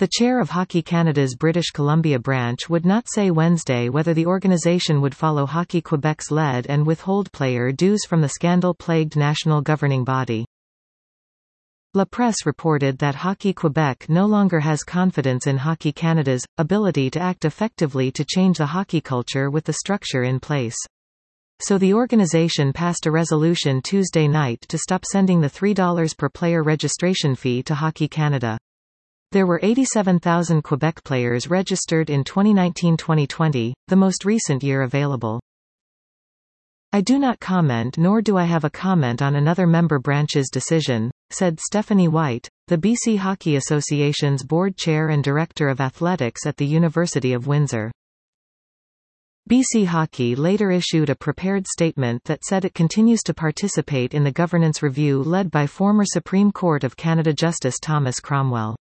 The chair of Hockey Canada's British Columbia branch would not say Wednesday whether the organisation would follow Hockey Quebec's lead and withhold player dues from the scandal-plagued national governing body. La Presse reported that Hockey Quebec no longer has confidence in Hockey Canada's ability to act effectively to change the hockey culture with the structure in place. So the organisation passed a resolution Tuesday night to stop sending the $3 per player registration fee to Hockey Canada. There were 87,000 Quebec players registered in 2019-2020, the most recent year available. I do not comment, nor do I have a comment on another member branch's decision, said Stephanie White, the BC Hockey Association's board chair and director of athletics at the University of Windsor. BC Hockey later issued a prepared statement that said it continues to participate in the governance review led by former Supreme Court of Canada Justice Thomas Cromwell.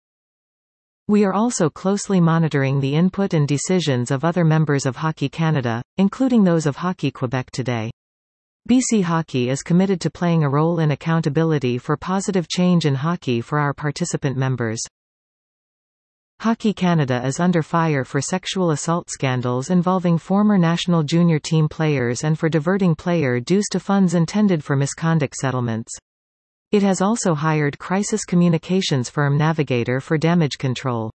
We are also closely monitoring the input and decisions of other members of Hockey Canada, including those of Hockey Quebec today. BC Hockey is committed to playing a role in accountability for positive change in hockey for our participant members. Hockey Canada is under fire for sexual assault scandals involving former national junior team players and for diverting player dues to funds intended for misconduct settlements. It has also hired crisis communications firm Navigator for damage control.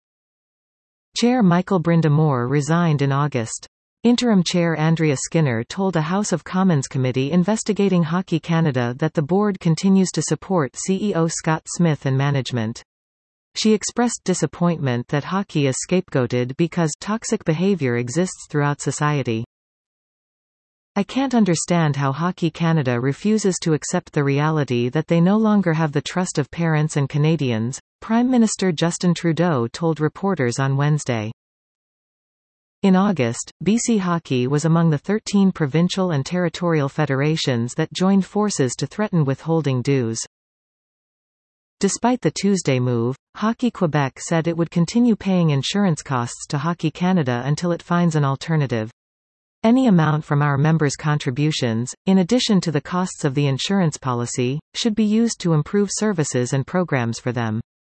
Chair Michael Brind'Amour resigned in August. Interim Chair Andrea Skinner told a House of Commons committee investigating Hockey Canada that the board continues to support CEO Scott Smith and management. She expressed disappointment that hockey is scapegoated because toxic behavior exists throughout society. I can't understand how Hockey Canada refuses to accept the reality that they no longer have the trust of parents and Canadians, Prime Minister Justin Trudeau told reporters on Wednesday. In August, BC Hockey was among the 13 provincial and territorial federations that joined forces to threaten withholding dues. Despite the Tuesday move, Hockey Quebec said it would continue paying insurance costs to Hockey Canada until it finds an alternative. Any amount from our members' contributions, in addition to the costs of the insurance policy, should be used to improve services and programs for them.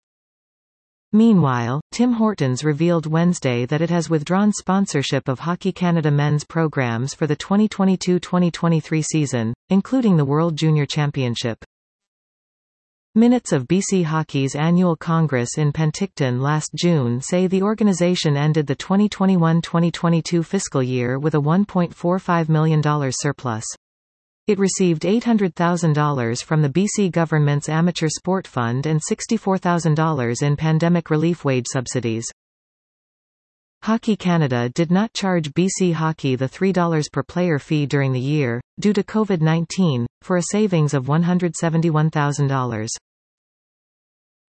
Meanwhile, Tim Hortons revealed Wednesday that it has withdrawn sponsorship of Hockey Canada men's programs for the 2022-2023 season, including the World Junior Championship. Minutes of BC Hockey's annual Congress in Penticton last June say the organisation ended the 2021-2022 fiscal year with a $1.45 million surplus. It received $800,000 from the BC government's Amateur Sport Fund and $64,000 in pandemic relief wage subsidies. Hockey Canada did not charge BC Hockey the $3 per player fee during the year, due to COVID-19, for a savings of $171,000.